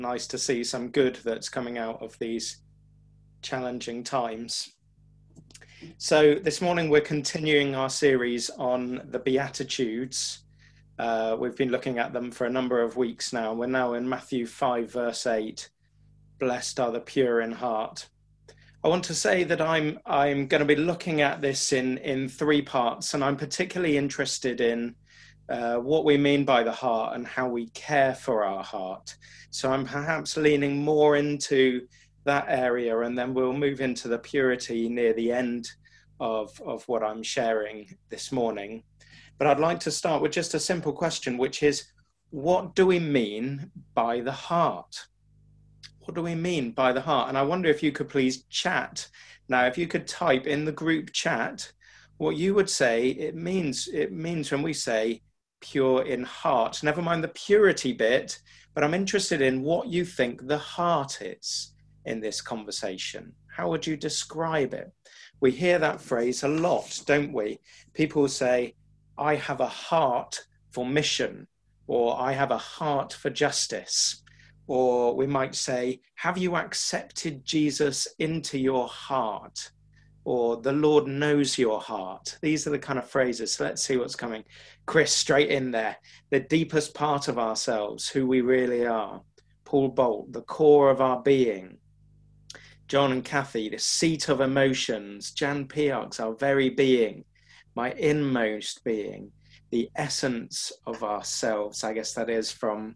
Nice to see some good that's coming out of these challenging times. So this morning we're continuing our series on the Beatitudes. We've been looking at them for a number of weeks now. We're now in Matthew 5 verse 8. Blessed are the pure in heart. I want to say that I'm going to be looking at this in three parts, and I'm particularly interested in what we mean by the heart and how we care for our heart. So I'm perhaps leaning more into that area, and then we'll move into the purity near the end of what I'm sharing this morning. But I'd like to start with just a simple question, which is, what do we mean by the heart? What do we mean by the heart? And I wonder if you could please chat. Now, if you could type in the group chat what you would say it means when we say pure in heart. Never mind the purity bit, but I'm interested in what you think the heart is in this conversation. How would you describe it? We hear that phrase a lot, don't we? People say, I have a heart for mission, or I have a heart for justice. Or we might say, have you accepted Jesus into your heart? Or the Lord knows your heart. These are the kind of phrases. So let's see what's coming. Chris, straight in there. The deepest part of ourselves, who we really are. Paul Bolt, the core of our being. John and Kathy, the seat of emotions. Jan Piarks, our very being. My inmost being. The essence of ourselves. I guess that is from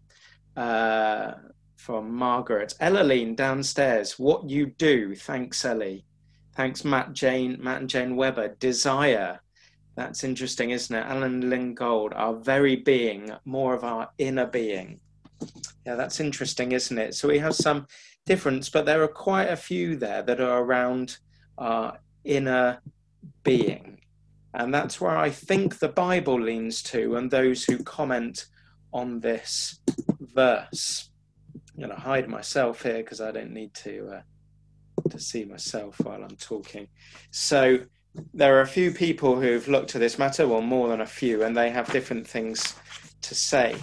Margaret. Ellaline downstairs, what you do. Thanks, Ellie. Thanks, Matt and Jane Webber. Desire. That's interesting, isn't it? Alan Lingold, our very being, more of our inner being. Yeah, that's interesting, isn't it? So we have some difference, but there are quite a few there that are around our inner being. And that's where I think the Bible leans to, and those who comment on this verse. I'm going to hide myself here because I don't need to see myself while I'm talking. So there are a few people who've looked at this matter, well, more than a few, and they have different things to say.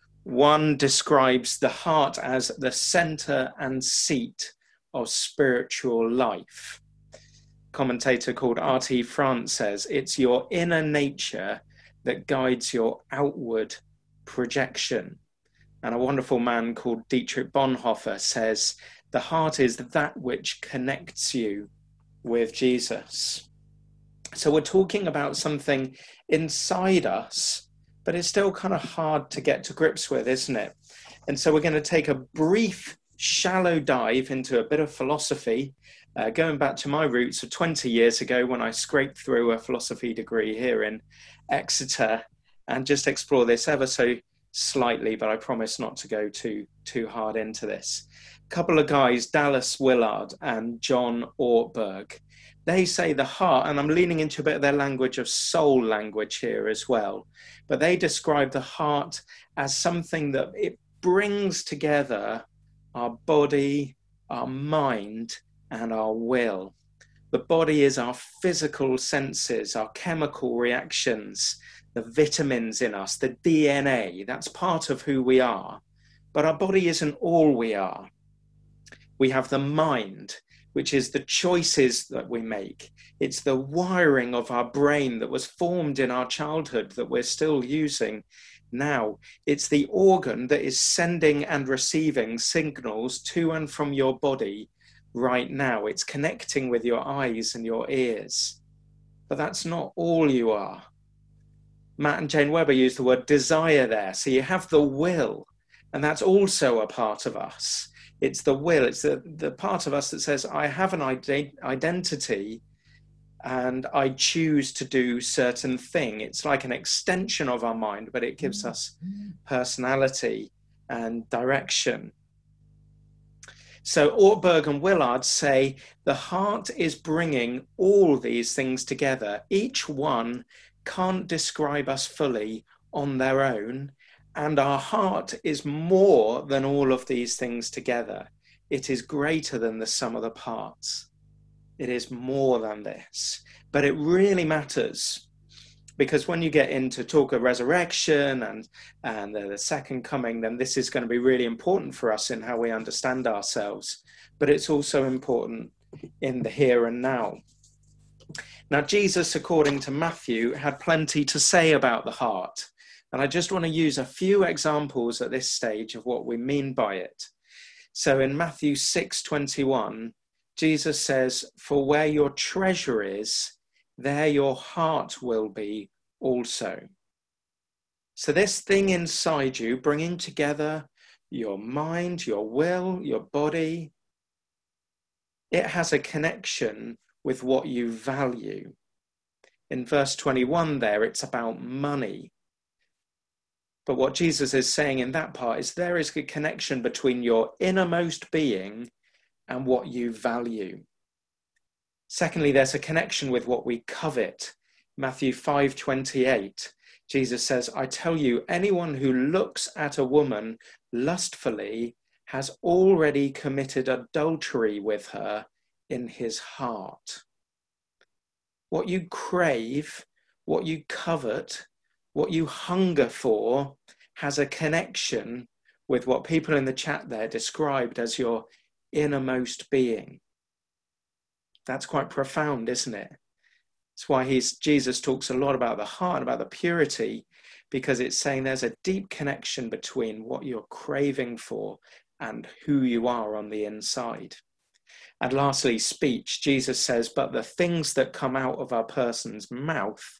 One describes the heart as the center and seat of spiritual life. Commentator called R.T. France says, it's your inner nature that guides your outward projection. And a wonderful man called Dietrich Bonhoeffer says, the heart is that which connects you with Jesus. So we're talking about something inside us, but it's still kind of hard to get to grips with, isn't it? And so we're going to take a brief, shallow dive into a bit of philosophy, going back to my roots of 20 years ago when I scraped through a philosophy degree here in Exeter, and just explore this ever so slightly, but I promise not to go too hard into this. A couple of guys, Dallas Willard and John Ortberg, they say the heart, and I'm leaning into a bit of their language of soul language here as well, but they describe the heart as something that it brings together our body, our mind, and our will. The body is our physical senses, our chemical reactions, the vitamins in us, the DNA, that's part of who we are. But our body isn't all we are. We have the mind, which is the choices that we make. It's the wiring of our brain that was formed in our childhood that we're still using now. It's the organ that is sending and receiving signals to and from your body right now. It's connecting with your eyes and your ears. But that's not all you are. Matt and Jane Webber used the word desire there. So you have the will, and that's also a part of us. It's the will, it's the part of us that says, I have an identity and I choose to do certain thing. It's like an extension of our mind, but it gives us personality and direction. So Ortberg and Willard say the heart is bringing all these things together. Each one can't describe us fully on their own, and our heart is more than all of these things together. It is greater than the sum of the parts. It is more than this, but it really matters because when you get into talk of resurrection and the second coming, then this is going to be really important for us in how we understand ourselves. But it's also important in the here and now. Now, Jesus, according to Matthew, had plenty to say about the heart. And I just want to use a few examples at this stage of what we mean by it. So in Matthew 6:21, Jesus says, "For where your treasure is, there your heart will be also." So this thing inside you, bringing together your mind, your will, your body, it has a connection with what you value. In verse 21 there, it's about money. But what Jesus is saying in that part is there is a connection between your innermost being and what you value. Secondly, there's a connection with what we covet. Matthew 5:28, Jesus says, "I tell you, anyone who looks at a woman lustfully has already committed adultery with her in his heart." What you crave, what you covet, what you hunger for has a connection with what people in the chat there described as your innermost being. That's quite profound, isn't it? That's why Jesus talks a lot about the heart, about the purity, because it's saying there's a deep connection between what you're craving for and who you are on the inside. And lastly, speech. Jesus says, "But the things that come out of a person's mouth,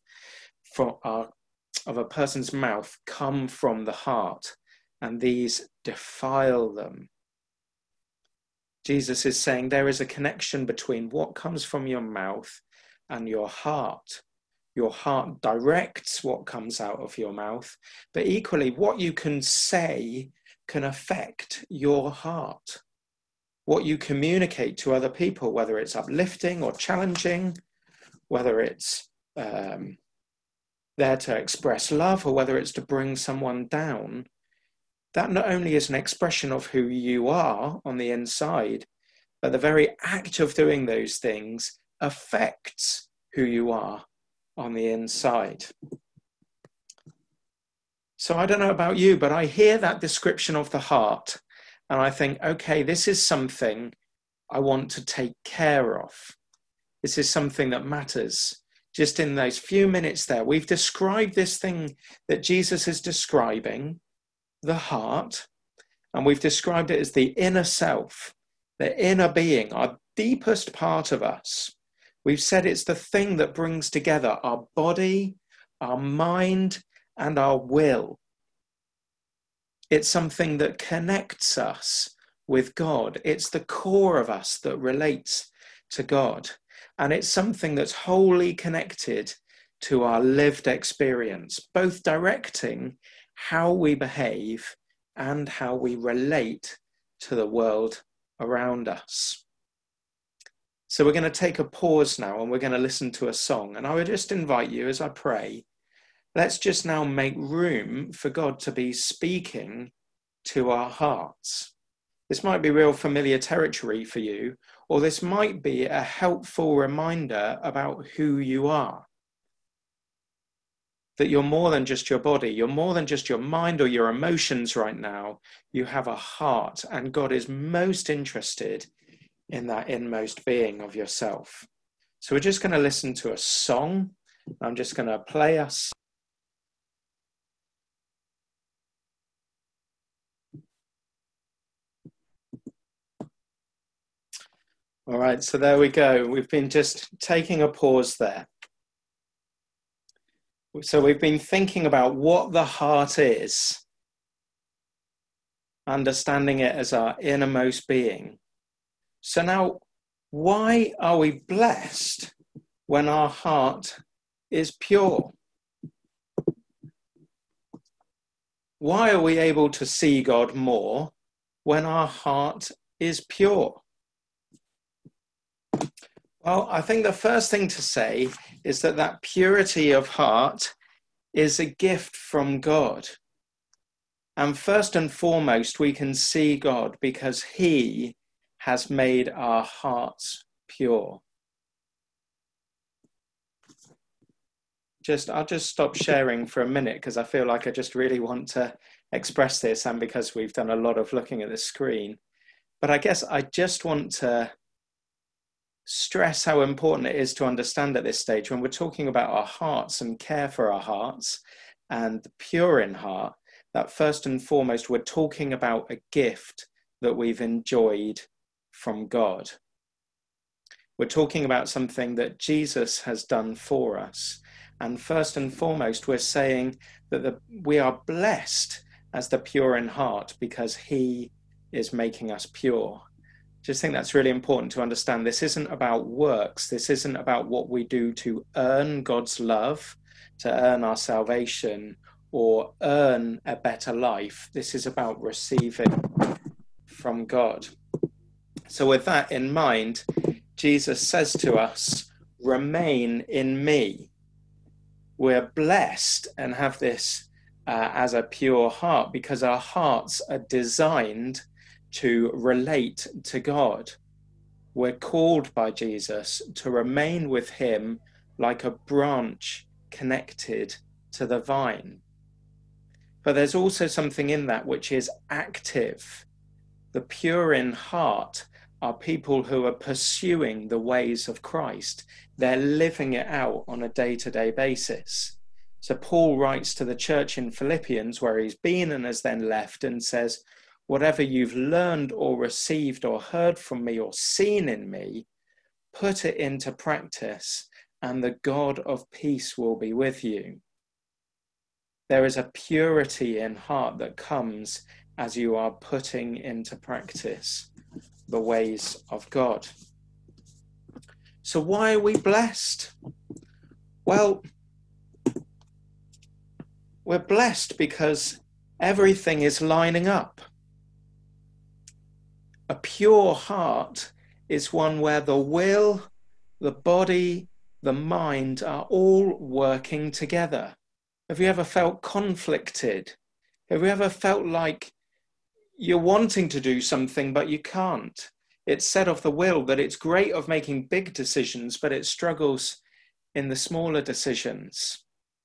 come from the heart, and these defile them." Jesus is saying there is a connection between what comes from your mouth and your heart. Your heart directs what comes out of your mouth, but equally what you can say can affect your heart. What you communicate to other people, whether it's uplifting or challenging, whether it's there to express love or whether it's to bring someone down, that not only is an expression of who you are on the inside, but the very act of doing those things affects who you are on the inside. So I don't know about you, but I hear that description of the heart and I think, okay, this is something I want to take care of. This is something that matters. Just in those few minutes there, we've described this thing that Jesus is describing, the heart, and we've described it as the inner self, the inner being, our deepest part of us. We've said it's the thing that brings together our body, our mind, and our will. It's something that connects us with God. It's the core of us that relates to God. And it's something that's wholly connected to our lived experience, both directing how we behave and how we relate to the world around us. So we're going to take a pause now and we're going to listen to a song. And I would just invite you as I pray, let's just now make room for God to be speaking to our hearts. This might be real familiar territory for you, or this might be a helpful reminder about who you are. That you're more than just your body, you're more than just your mind or your emotions right now. You have a heart, and God is most interested in that inmost being of yourself. So we're just going to listen to a song. I'm just going to play us. All right, so there we go. We've been just taking a pause there. So we've been thinking about what the heart is, understanding it as our innermost being. So now, why are we blessed when our heart is pure? Why are we able to see God more when our heart is pure? Well, I think the first thing to say is that purity of heart is a gift from God. And first and foremost, we can see God because he has made our hearts pure. I'll just stop sharing for a minute because I feel like I just really want to express this, and because we've done a lot of looking at the screen. But I guess I just want to stress how important it is to understand at this stage when we're talking about our hearts and care for our hearts and the pure in heart, that first and foremost, we're talking about a gift that we've enjoyed from God. We're talking about something that Jesus has done for us. And first and foremost, we're saying that we are blessed as the pure in heart because he is making us pure. Just think that's really important to understand. This isn't about works. This isn't about what we do to earn God's love, to earn our salvation, or earn a better life. This is about receiving from God. So with that in mind, Jesus says to us, remain in me. We're blessed and have this as a pure heart because our hearts are designed to relate to God. We're called by Jesus to remain with him like a branch connected to the vine. But there's also something in that which is active. The pure in heart are people who are pursuing the ways of Christ. They're living it out on a day-to-day basis. So Paul writes to the church in Philippians, where he's been and has then left, and says, whatever you've learned or received or heard from me or seen in me, put it into practice, and the God of peace will be with you. There is a purity in heart that comes as you are putting into practice the ways of God. So why are we blessed? Well, we're blessed because everything is lining up. A pure heart is one where the will, the body, the mind are all working together. Have you ever felt conflicted? Have you ever felt like you're wanting to do something, but you can't? It's said of the will that it's great of making big decisions, but it struggles in the smaller decisions.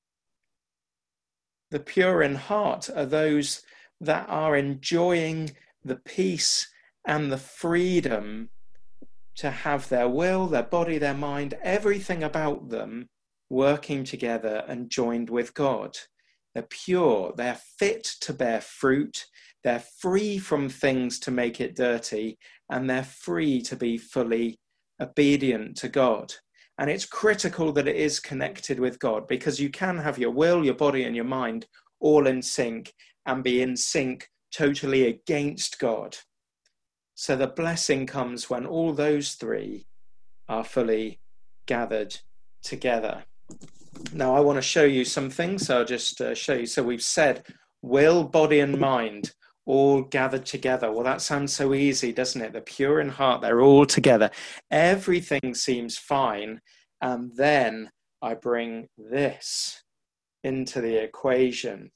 The pure in heart are those that are enjoying the peace and the freedom to have their will, their body, their mind, everything about them working together and joined with God. They're pure, they're fit to bear fruit, they're free from things to make it dirty, and they're free to be fully obedient to God. And it's critical that it is connected with God, because you can have your will, your body, and your mind all in sync and be in sync totally against God. So the blessing comes when all those three are fully gathered together. Now I want to show you something, so I'll just show you. So we've said will, body, and mind all gathered together. Well, that sounds so easy, doesn't it? The pure in heart, they're all together. Everything seems fine. And then I bring this into the equation.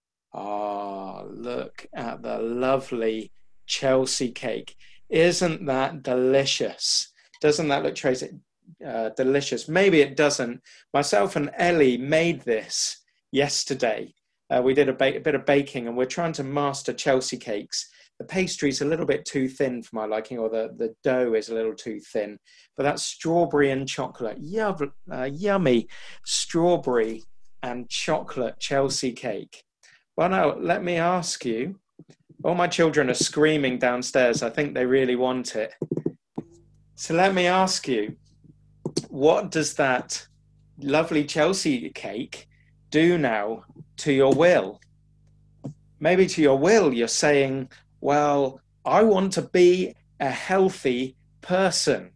Oh, look at the lovely Chelsea cake. Isn't that delicious? Doesn't that look, Tracy, delicious? Maybe it doesn't. Myself and Ellie made this yesterday. We did a bit of baking, and we're trying to master Chelsea cakes. The pastry's a little bit too thin for my liking, or the dough is a little too thin. But that's strawberry and chocolate. Yummy strawberry and chocolate Chelsea cake. Well, now, let me ask you. All my children are screaming downstairs. I think they really want it. So let me ask you, what does that lovely Chelsea cake do now to your will? Maybe to your will, you're saying, well, I want to be a healthy person.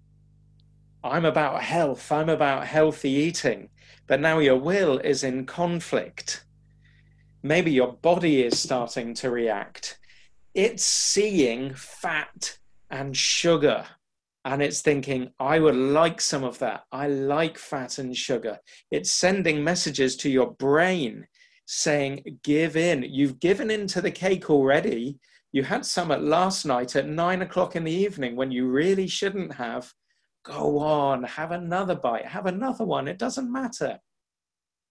I'm about health. I'm about healthy eating. But now your will is in conflict. Maybe your body is starting to react. It's seeing fat and sugar, and it's thinking, I would like some of that. I like fat and sugar. It's sending messages to your brain saying, give in. You've given in to the cake already. You had some at last night at 9 o'clock in the evening when you really shouldn't have. Go on, have another bite, have another one. It doesn't matter.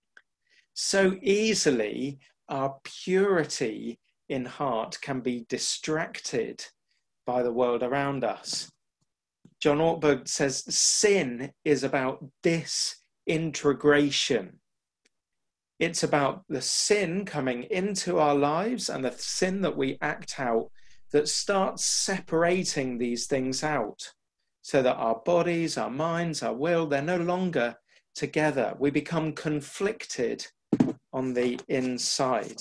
So easily our purity in heart can be distracted by the world around us. John Ortberg says sin is about disintegration. It's about the sin coming into our lives and the sin that we act out that starts separating these things out so that our bodies, our minds, our will, they're no longer together. We become conflicted on the inside.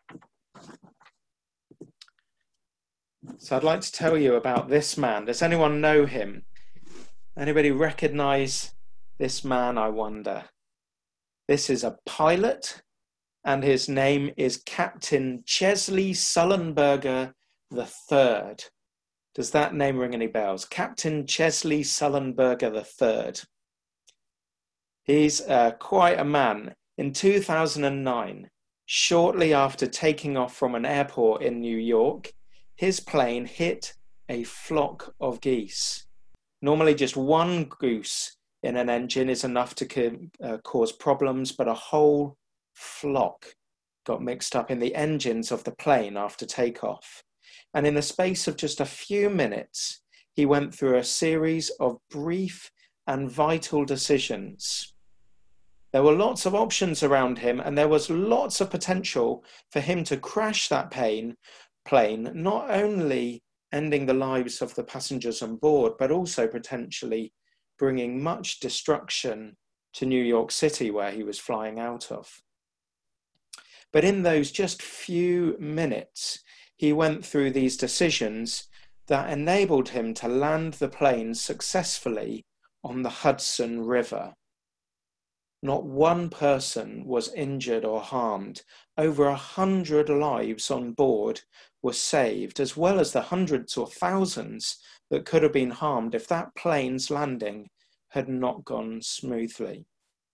So I'd like to tell you about this man. Does anyone know him? Anybody recognize this man, I wonder? This is a pilot, and his name is Captain Chesley Sullenberger III. Does that name ring any bells? Captain Chesley Sullenberger III. He's quite a man. In 2009, shortly after taking off from an airport in New York, his plane hit a flock of geese. Normally just one goose in an engine is enough to cause problems, but a whole flock got mixed up in the engines of the plane after takeoff. And in the space of just a few minutes, he went through a series of brief and vital decisions. There were lots of options around him, and there was lots of potential for him to crash that plane, not only ending the lives of the passengers on board, but also potentially bringing much destruction to New York City, where he was flying out of. But in those just few minutes, he went through these decisions that enabled him to land the plane successfully on the Hudson River. Not one person was injured or harmed. Over 100 lives on board were saved, as well as the hundreds or thousands that could have been harmed if that plane's landing had not gone smoothly.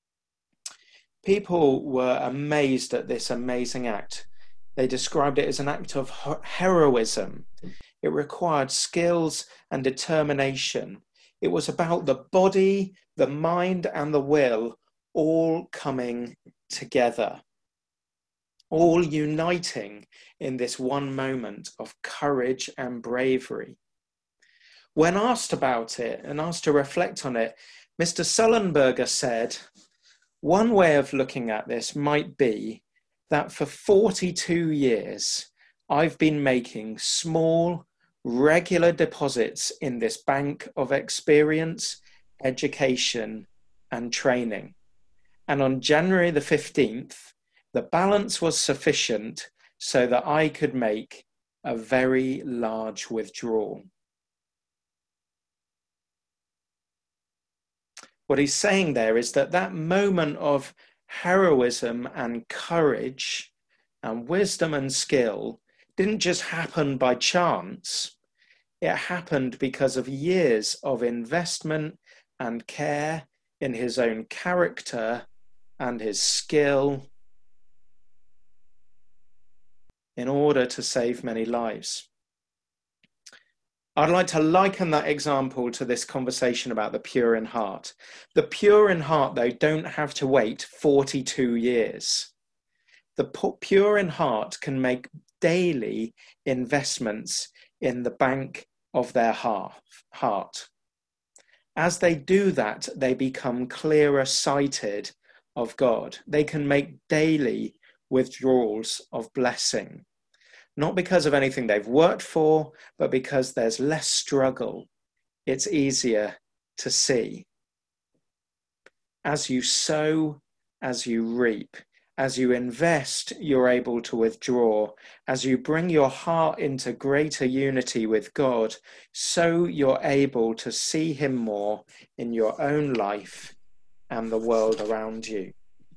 People were amazed at this amazing act. They described it as an act of heroism. It required skills and determination. It was about the body, the mind, and the will all coming together, all uniting in this one moment of courage and bravery. When asked about it and asked to reflect on it, Mr. Sullenberger said, one way of looking at this might be that for 42 years, I've been making small, regular deposits in this bank of experience, education, and training. And on January the 15th, the balance was sufficient so that I could make a very large withdrawal. What he's saying there is that that moment of heroism and courage and wisdom and skill didn't just happen by chance. It happened because of years of investment and care in his own character and his skill in order to save many lives. I'd like to liken that example to this conversation about the pure in heart. The pure in heart, though, don't have to wait 42 years. The pure in heart can make daily investments in the bank of their heart. As they do that, they become clearer sighted of God. They can make daily withdrawals of blessing. Not because of anything they've worked for, but because there's less struggle. It's easier to see. As you sow, as you reap, as you invest, you're able to withdraw. As you bring your heart into greater unity with God, so you're able to see him more in your own life and the world around you.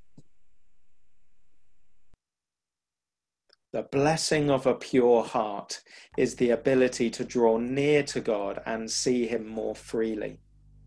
The blessing of a pure heart is the ability to draw near to God and see him more freely.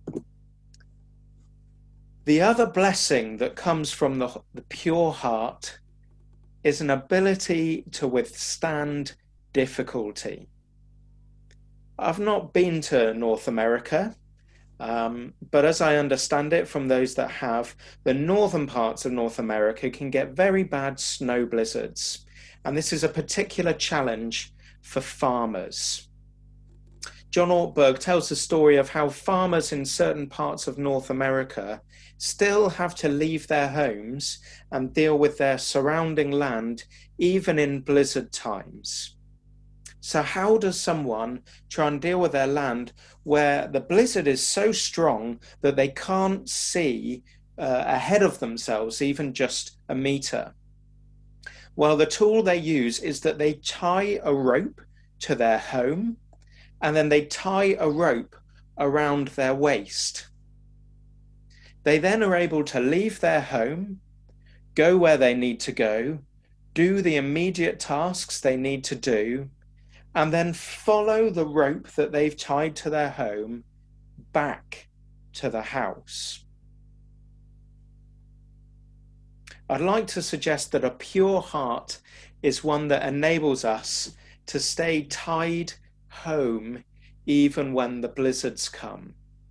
The other blessing that comes from the pure heart is an ability to withstand difficulty. I've not been to North America, But as I understand it from those that have, the northern parts of North America can get very bad snow blizzards. And this is a particular challenge for farmers. John Ortberg tells the story of how farmers in certain parts of North America still have to leave their homes and deal with their surrounding land, even in blizzard times. So how does someone try and deal with their land where the blizzard is so strong that they can't see ahead of themselves, even just a meter? Well, the tool they use is that they tie a rope to their home, and then they tie a rope around their waist. They then are able to leave their home, go where they need to go, do the immediate tasks they need to do, and then follow the rope that they've tied to their home back to the house. I'd like to suggest that a pure heart is one that enables us to stay tied home even when the blizzards come.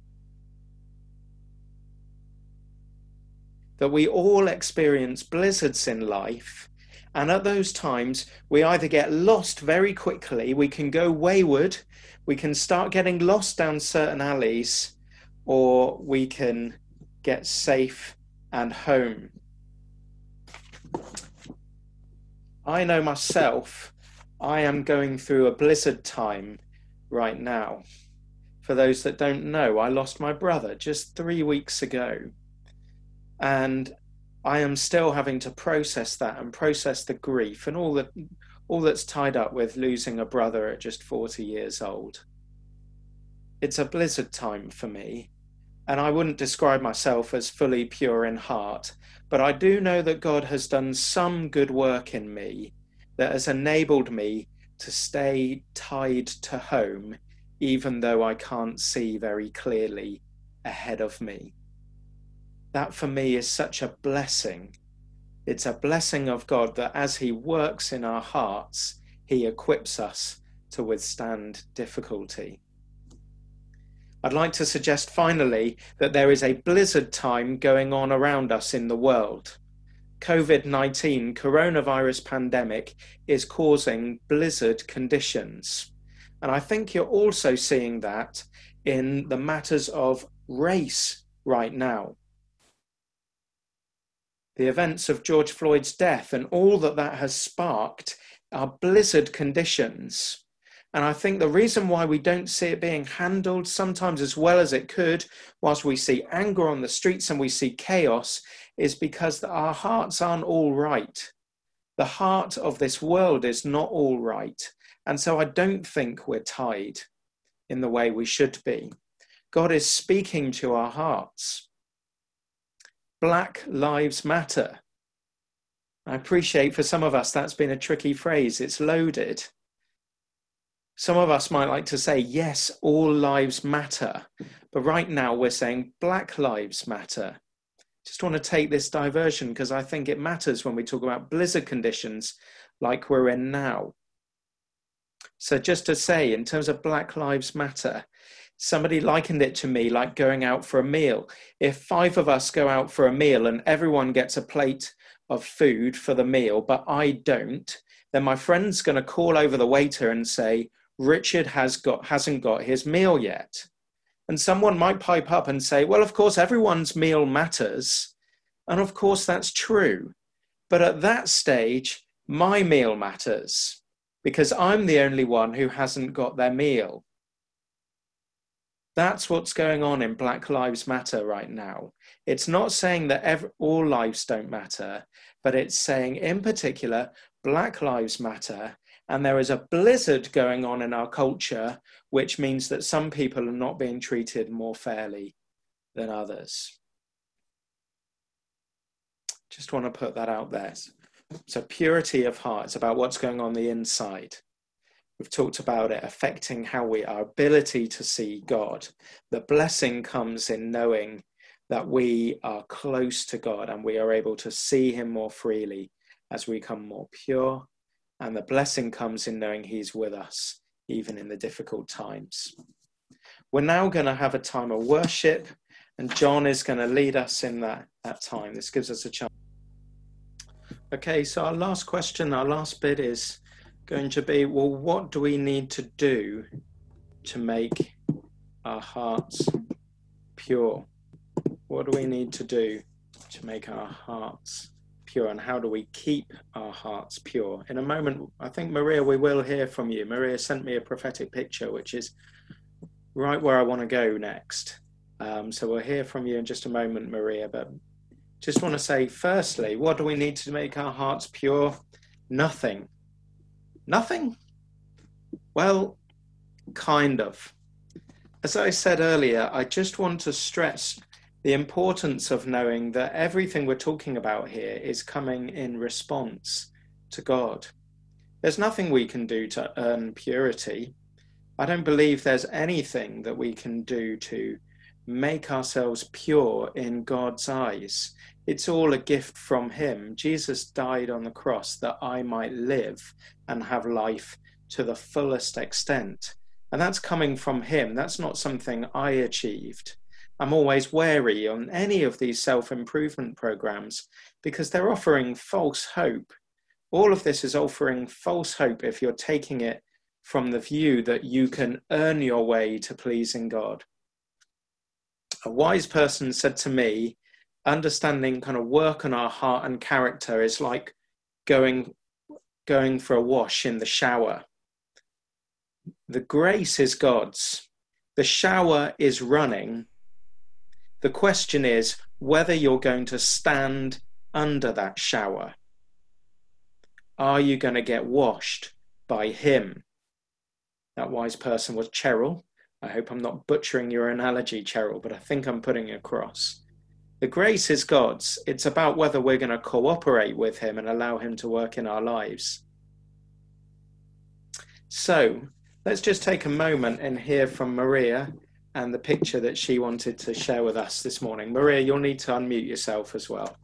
That we all experience blizzards in life, and at those times we either get lost very quickly, we can go wayward, we can start getting lost down certain alleys, or we can get safe and home. I know myself, I am going through a blizzard time right now. For those that don't know, I lost my brother just 3 weeks ago. And I am still having to process that and process the grief and all that's tied up with losing a brother at just 40 years old. It's a blizzard time for me, and I wouldn't describe myself as fully pure in heart, but I do know that God has done some good work in me that has enabled me to stay tied to home, even though I can't see very clearly ahead of me. That for me is such a blessing. It's a blessing of God that as he works in our hearts, he equips us to withstand difficulty. I'd like to suggest finally that there is a blizzard time going on around us in the world. COVID-19, coronavirus pandemic, is causing blizzard conditions. And I think you're also seeing that in the matters of race right now. The events of George Floyd's death and all that that has sparked are blizzard conditions. And I think the reason why we don't see it being handled sometimes as well as it could, whilst we see anger on the streets and we see chaos, is because our hearts aren't all right. The heart of this world is not all right. And so I don't think we're tied in the way we should be. God is speaking to our hearts. Black Lives Matter. I appreciate for some of us that's been a tricky phrase. It's loaded. Some of us might like to say, yes, all lives matter. But right now we're saying Black Lives Matter. Just want to take this diversion because I think it matters when we talk about blizzard conditions like we're in now. So just to say, in terms of Black Lives Matter, somebody likened it to me like going out for a meal. If 5 of us go out for a meal and everyone gets a plate of food for the meal, but I don't, then my friend's going to call over the waiter and say, Richard hasn't got his meal yet. And someone might pipe up and say, well, of course, everyone's meal matters. And of course, that's true. But at that stage, my meal matters because I'm the only one who hasn't got their meal. That's what's going on in Black Lives Matter right now. It's not saying that all lives don't matter, but it's saying in particular, Black Lives Matter. And there is a blizzard going on in our culture, which means that some people are not being treated more fairly than others. Just want to put that out there. So purity of heart, it's about what's going on the inside. We've talked about it affecting our ability to see God. The blessing comes in knowing that we are close to God and we are able to see him more freely as we become more pure. And the blessing comes in knowing he's with us, even in the difficult times. We're now going to have a time of worship, and John is going to lead us in that time. This gives us a chance. Okay, so our last question, our last bit is going to be, well, what do we need to do to make our hearts pure? What do we need to do to make our hearts pure, and how do we keep our hearts pure? In a moment, I think, Maria, we will hear from you. Maria sent me a prophetic picture, which is right where I want to go next. So we'll hear from you in just a moment, Maria, but just want to say, firstly, what do we need to make our hearts pure? Nothing. Nothing? Well, kind of. As I said earlier, I just want to stress the importance of knowing that everything we're talking about here is coming in response to God. There's nothing we can do to earn purity. I don't believe there's anything that we can do to make ourselves pure in God's eyes. It's all a gift from him. Jesus died on the cross that I might live and have life to the fullest extent. And that's coming from him. That's not something I achieved. I'm always wary on any of these self-improvement programs because they're offering false hope. All of this is offering false hope if you're taking it from the view that you can earn your way to pleasing God. A wise person said to me, understanding kind of work on our heart and character is like going for a wash in the shower. The grace is God's. The shower is running. The question is whether you're going to stand under that shower. Are you going to get washed by him? That wise person was Cheryl. I hope I'm not butchering your analogy, Cheryl, but I think I'm putting it across. The grace is God's. It's about whether we're going to cooperate with him and allow him to work in our lives. So let's just take a moment and hear from Maria and the picture that she wanted to share with us this morning. Maria, you'll need to unmute yourself as well.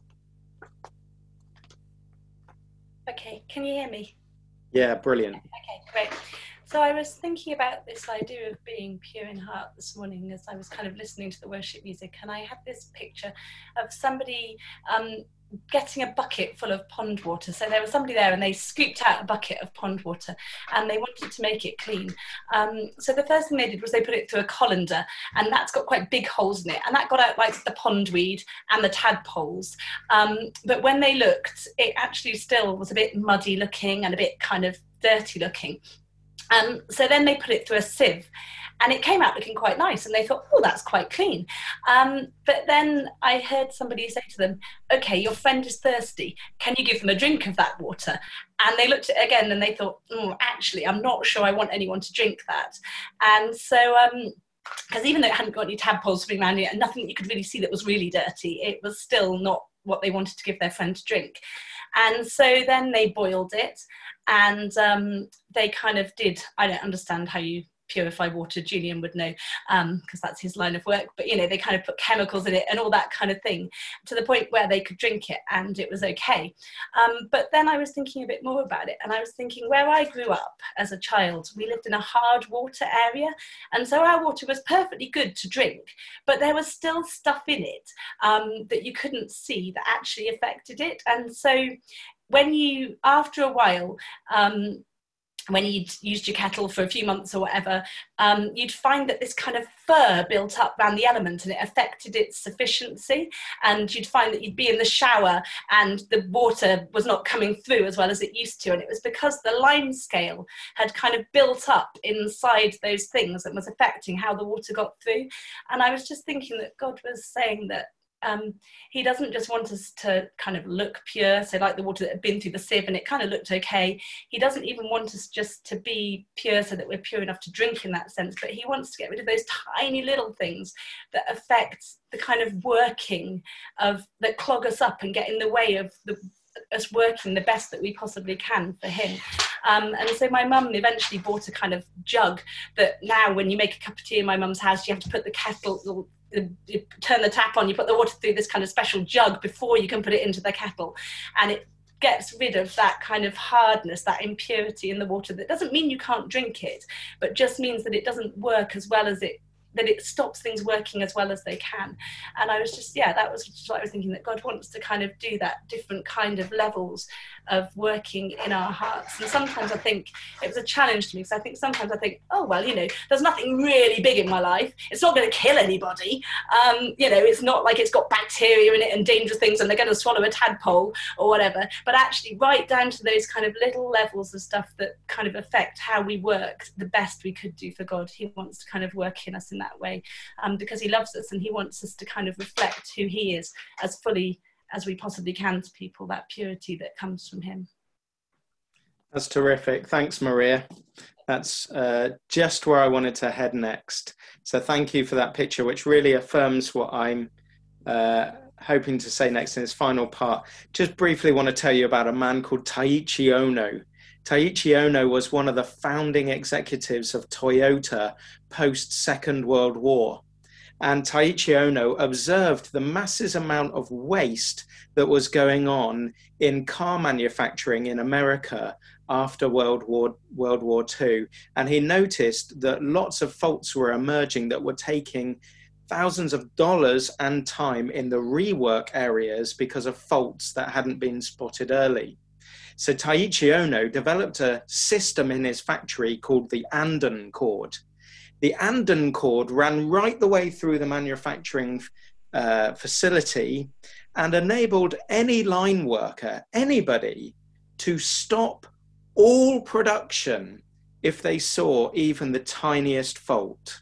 Okay, can you hear me? Yeah, brilliant. Okay, great. So I was thinking about this idea of being pure in heart this morning as I was kind of listening to the worship music, and I had this picture of somebody getting a bucket full of pond water. So there was somebody there and they scooped out a bucket of pond water and they wanted to make it clean. So the first thing they did was they put it through a colander, and that's got quite big holes in it, and that got out like the pondweed and the tadpoles. But when they looked, it actually still was a bit muddy looking and a bit kind of dirty looking. So then they put it through a sieve and it came out looking quite nice, and they thought, oh, that's quite clean. But then I heard somebody say to them, okay, your friend is thirsty. Can you give them a drink of that water? And they looked at it again and they thought, actually, I'm not sure I want anyone to drink that. And so, because even though it hadn't got any tadpoles swimming around it and nothing you could really see that was really dirty, it was still not what they wanted to give their friend to drink. And so then they boiled it, and they kind of did, I don't understand how you purify water, Julian would know, because that's his line of work, but they kind of put chemicals in it and all that kind of thing to the point where they could drink it and it was okay. But then I was thinking a bit more about it, and I was thinking where I grew up as a child, we lived in a hard water area, and so our water was perfectly good to drink, but there was still stuff in it that you couldn't see that actually affected it. And so when you, after a while, when you'd used your kettle for a few months or whatever, you'd find that this kind of fur built up around the element and it affected its sufficiency. And you'd find that you'd be in the shower and the water was not coming through as well as it used to. And it was because the lime scale had kind of built up inside those things and was affecting how the water got through. And I was just thinking that God was saying that he doesn't just want us to kind of look pure, so like the water that had been through the sieve and it kind of looked okay. He doesn't even want us just to be pure so that we're pure enough to drink in that sense, but he wants to get rid of those tiny little things that affect the kind of working of, that clog us up and get in the way of us working the best that we possibly can for him. And so my mum eventually bought a kind of jug that now when you make a cup of tea in my mum's house, you have to put the kettle, you turn the tap on, you put the water through this kind of special jug before you can put it into the kettle, and it gets rid of that kind of hardness, that impurity in the water. That doesn't mean you can't drink it, but just means that it doesn't work as well as it that it stops things working as well as they can. And I was just, that was just what I was thinking, that God wants to kind of do that, different kind of levels of working in our hearts. And sometimes I think it was a challenge to me, because I think sometimes I think, oh, well, there's nothing really big in my life. It's not going to kill anybody. It's not like it's got bacteria in it and dangerous things and they're going to swallow a tadpole or whatever. But actually right down to those kind of little levels of stuff that kind of affect how we work the best we could do for God. He wants to kind of work in us in that way, because he loves us and he wants us to kind of reflect who he is as fully as we possibly can to people, that purity that comes from him. That's terrific. Thanks, Maria. That's just where I wanted to head next. So thank you for that picture, which really affirms what I'm hoping to say next in this final part. Just briefly want to tell you about a man called Taiichi Ono. Taiichi Ono was one of the founding executives of Toyota post-Second World War. And Taiichi Ono observed the massive amount of waste that was going on in car manufacturing in America after World War II. And he noticed that lots of faults were emerging that were taking thousands of dollars and time in the rework areas because of faults that hadn't been spotted early. So Taiichi Ono developed a system in his factory called the Anden cord. The Anden cord ran right the way through the manufacturing facility and enabled any line worker, anybody, to stop all production if they saw even the tiniest fault.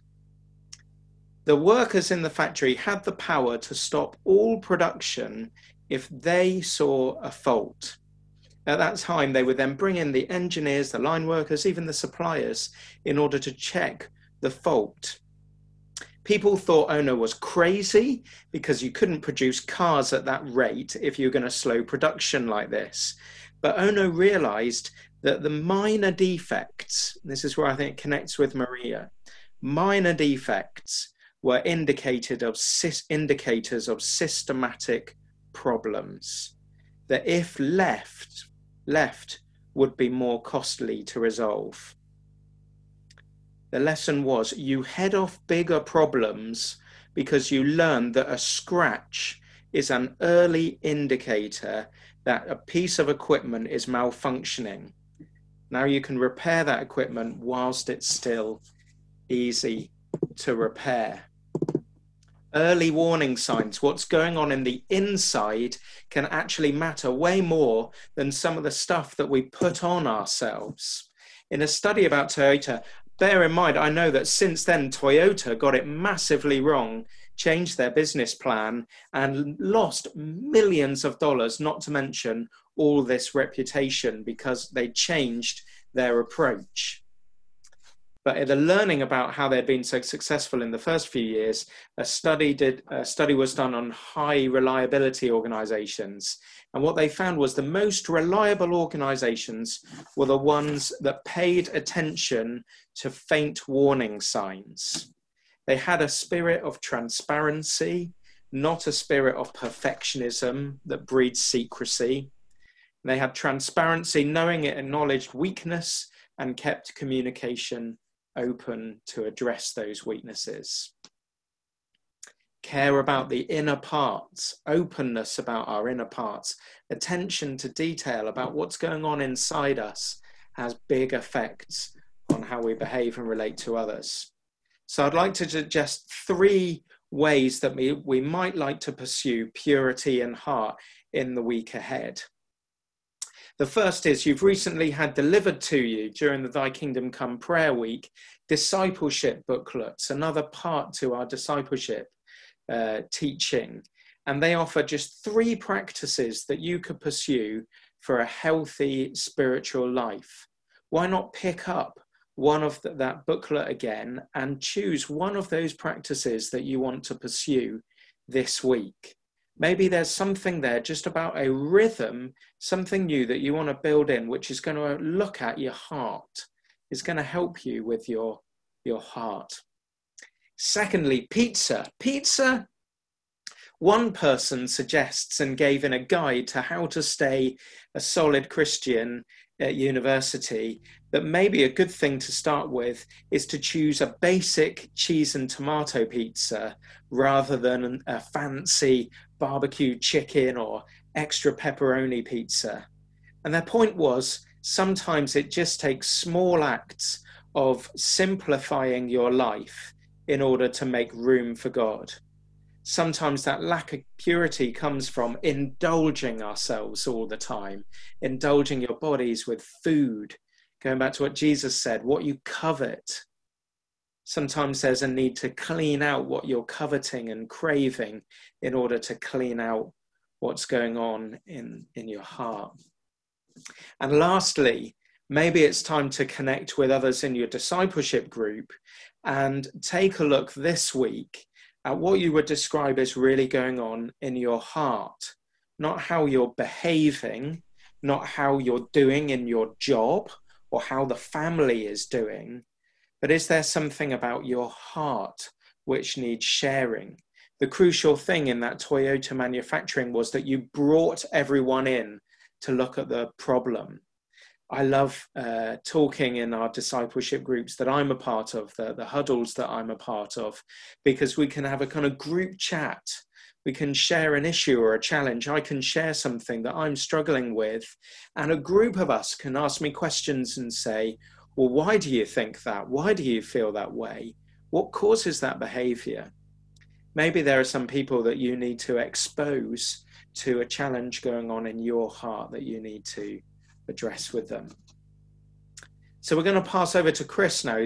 The workers in the factory had the power to stop all production if they saw a fault. At that time, they would then bring in the engineers, the line workers, even the suppliers, in order to check the fault. People thought Ono was crazy because you couldn't produce cars at that rate if you're going to slow production like this. But Ono realized that the minor defects, this is where I think it connects with Maria, minor defects were indicators of systematic problems that if left would be more costly to resolve. The lesson was you head off bigger problems because you learn that a scratch is an early indicator that a piece of equipment is malfunctioning. Now you can repair that equipment whilst it's still easy to repair. Early warning signs, what's going on in the inside, can actually matter way more than some of the stuff that we put on ourselves. In a study about Toyota, bear in mind, I know that since then Toyota got it massively wrong, changed their business plan and lost millions of dollars, not to mention all this reputation because they changed their approach. But in the learning about how they'd been so successful in the first few years, a study was done on high reliability organizations. And what they found was the most reliable organizations were the ones that paid attention to faint warning signs. They had a spirit of transparency, not a spirit of perfectionism that breeds secrecy. They had transparency, knowing it acknowledged weakness and kept communication open to address those weaknesses. Care about the inner parts, openness about our inner parts, attention to detail about what's going on inside us has big effects on how we behave and relate to others. So I'd like to suggest 3 ways that we might like to pursue purity in heart in the week ahead. The first is you've recently had delivered to you during the Thy Kingdom Come Prayer Week discipleship booklets, another part to our discipleship teaching. And they offer just 3 practices that you could pursue for a healthy spiritual life. Why not pick up one of that booklet again and choose one of those practices that you want to pursue this week? Maybe there's something there just about a rhythm, something new that you want to build in, which is going to look at your heart, is going to help you with your heart. Secondly, pizza. Pizza, one person suggests and gave in a guide to how to stay a solid Christian at university, that maybe a good thing to start with is to choose a basic cheese and tomato pizza rather than a fancy barbecue chicken or extra pepperoni pizza. And their point was sometimes it just takes small acts of simplifying your life in order to make room for God. Sometimes that lack of purity comes from indulging ourselves all the time, indulging your bodies with food, going back to what Jesus said, what you covet. Sometimes there's a need to clean out what you're coveting and craving in order to clean out what's going on in your heart. And lastly, maybe it's time to connect with others in your discipleship group and take a look this week at what you would describe as really going on in your heart, not how you're behaving, not how you're doing in your job or how the family is doing, but is there something about your heart which needs sharing? The crucial thing in that Toyota manufacturing was that you brought everyone in to look at the problem. I love talking in our discipleship groups that I'm a part of, the huddles that I'm a part of, because we can have a kind of group chat. We can share an issue or a challenge. I can share something that I'm struggling with, and a group of us can ask me questions and say, well, why do you think that? Why do you feel that way? What causes that behavior? Maybe there are some people that you need to expose to a challenge going on in your heart that you need to address with them. So we're going to pass over to Chris now.